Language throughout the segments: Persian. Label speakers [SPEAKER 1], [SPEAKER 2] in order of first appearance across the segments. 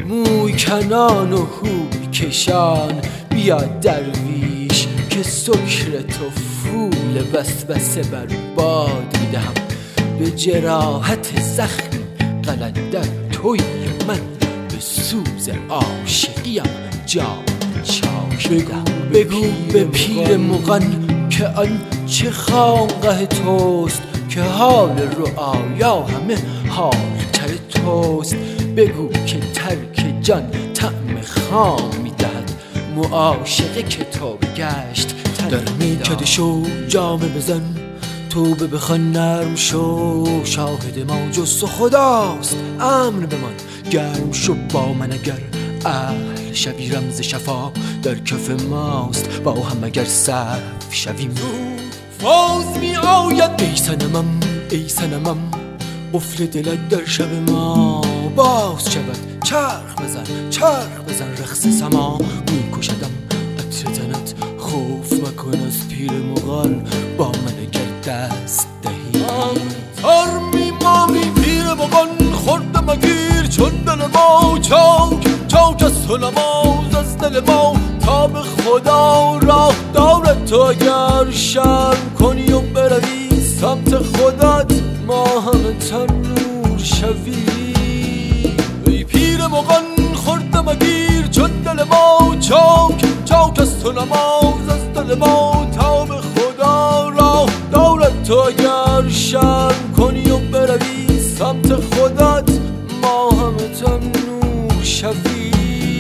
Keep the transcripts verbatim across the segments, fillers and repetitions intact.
[SPEAKER 1] موی کنان و هوی کشان بیاد درویش که سکر تو فول وسوسه بر باد میدهم. به جراحت زخمی قلندر توی من، به سوز عاشقیم جان چاک میدهم. بگو به پیر مغان که آن چه خانقه توست، که حال رعایا همه حال تر توست. بگو که ترک جان طعم خام میدهد، معاشقه که تو گشت در میکده شو جامه بزن، توبه بخوان نرم شو. شاهد ما جز خداست امن بمان، گرم شو با من اگر اهل شبی. رمز شفا در کف ماست، با هم اگر صرف شویم فوز می آید. ای صنمم ای صنمم قفل دلت در شب ما باز شود. چرخ بزن چرخ بزن رقص سما می کشدم عطر تنت. خوف مکن از پیر مغان، با من اگر دست دهی. تر می مانی پیر مغان خوردم اگیر، چون دل ما چاک چاک از تو نماز از دل ما. تا به خدا راه دارد تو اگر شرم کنی و بروی سمت خودت، ما همه تن نور شوی. ای پیر مغان خوردم اگیر، چون دل ما چاک چاک از تو نماز از دل ما. تا به خدا راه دارد تو اگر شرم کنی و بروی سمت خودت، ما همه تن نور شوی.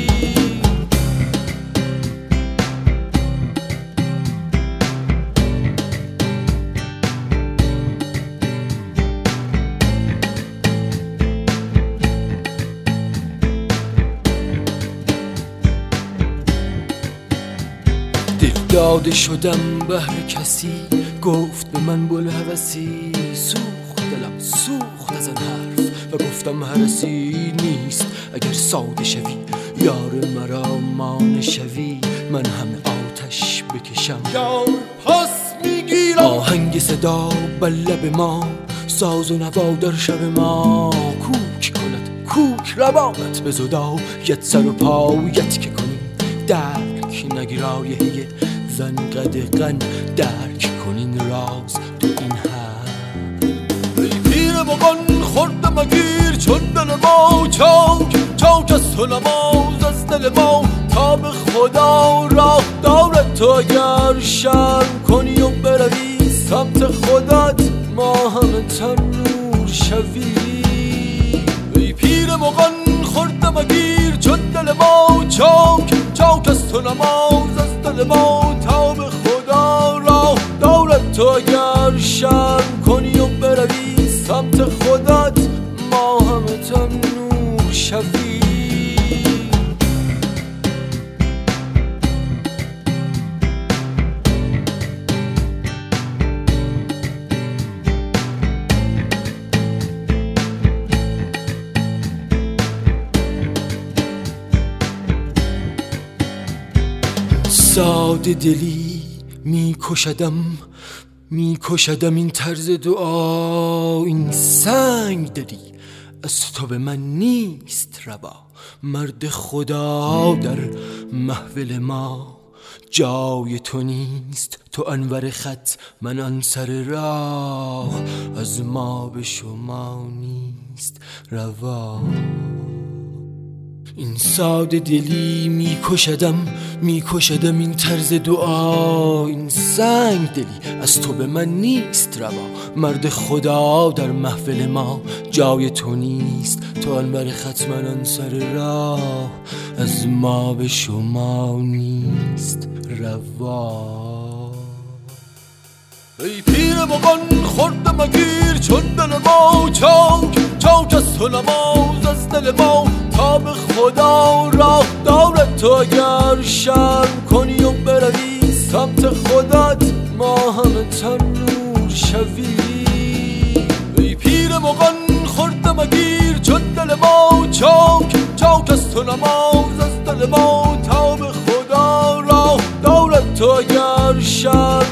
[SPEAKER 1] دل داده شدم بهر کسی، گفت به من بوالهوسی. سوخت دلم سوخت از آن حرف و گفتم هرسی نیست اگر ساده شوی. یار مرا مانع شوی، من همه آتش بکشم. یار پس میگیرم آهنگ صدا بر لب ما، ساز و نوا در شب ما. کوک کند کوک روانت به زدایت، سر و پایت که کنیم درک نگرایه زن قدقن. درک کنین راز تو این هم. ای پیر مغان خوردم اگیر، چون دل ما چاک چاک از تو نماز از دل ما. تا به خدا راه دارد تو اگر شرم کنی و بروی سمت خودت، ما همه تن نور شوی. ای پیر مغان خوردم اگیر، چون دل ما چاک چاک از تو نماز از دل ما. تا به خدا راه دارد تو اگر شرم کنی و بروی سمت خودت، ما همه تن نور شوی. ساده دلی می کشدم می کشدم این طرز دعا. این سنگ دلی از تو به من نیست روا. مرد خدا در محفل ما جای تو نیست. تو انور خط من آن سر راه، از ما به شما نیست روا. این ساده دلی می کشدم می کشدم این طرز دعا. این سنگ دلی از تو به من نیست روا. مرد خدا در محفل ما جای تو نیست. تو انور خط من آن سر راه، از ما به شما نیست روا. ای پیر مغان خوردم اگیر، چون دل ما چاک چاک از تو نماز از دل ما. تا به خدا راه دارد تو اگر شرم کنی و بروی سمت خودت، ما همه تن نور شوی. ای پیر مغان خوردم اگیر، چون دل ما چاک چاک از تو نماز از دل ما. تا به خدا راه دارد تو اگر شرم